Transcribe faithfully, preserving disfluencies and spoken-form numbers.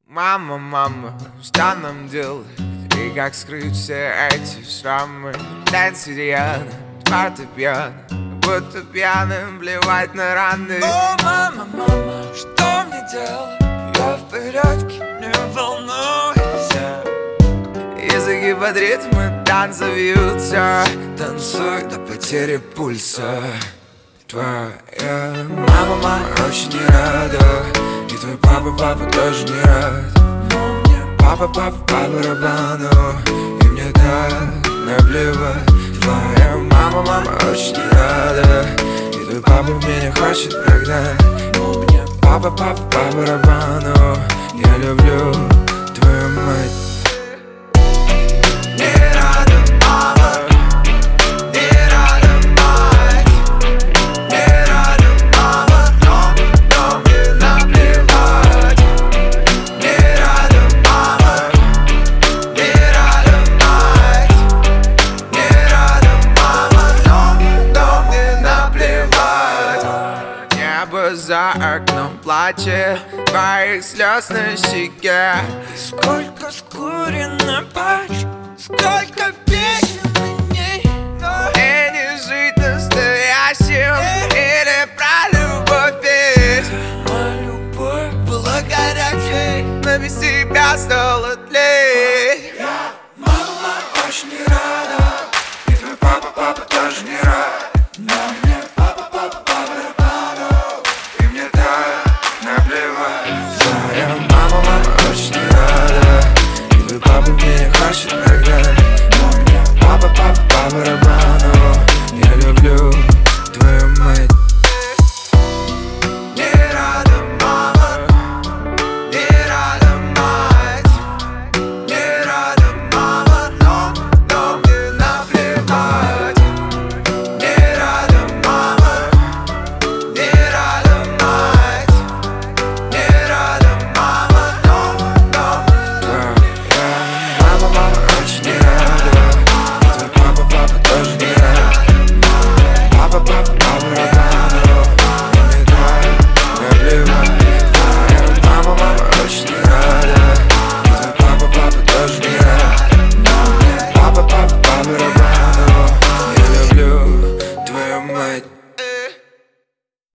Мама, мама, что нам делать? И как скрыть все эти шрамы? Танцы рьяно, фортепиано, будто пьяным плевать на раны. О, мама, мама, что мне делать? Я в порядке, не волнуйся. Языки под ритмы танца вьются. Танцуй до потери пульса. Твоя мама, мама очень не рада. И твой папа, папа тоже не рад. Но мне Папа, папа, по барабану. И мне так наплевать. Твоя мама, мама очень не рада. И твой папа меня хочет прогнать. но мне Папа, папа, по барабану. Я люблю твою мать. не рада мама, не рада мать, не рада мама, но, но мне наплевать. Не рада мама, не рада мать, не рада мама, но, но мне наплевать. Небо за окном плачет, твоих слез на щеке. Сколько скурено пач, сколько песен в ней, но И не жить настоящим, или про любовь петь. моя любовь была горячей. Но без тебя стало тлеть.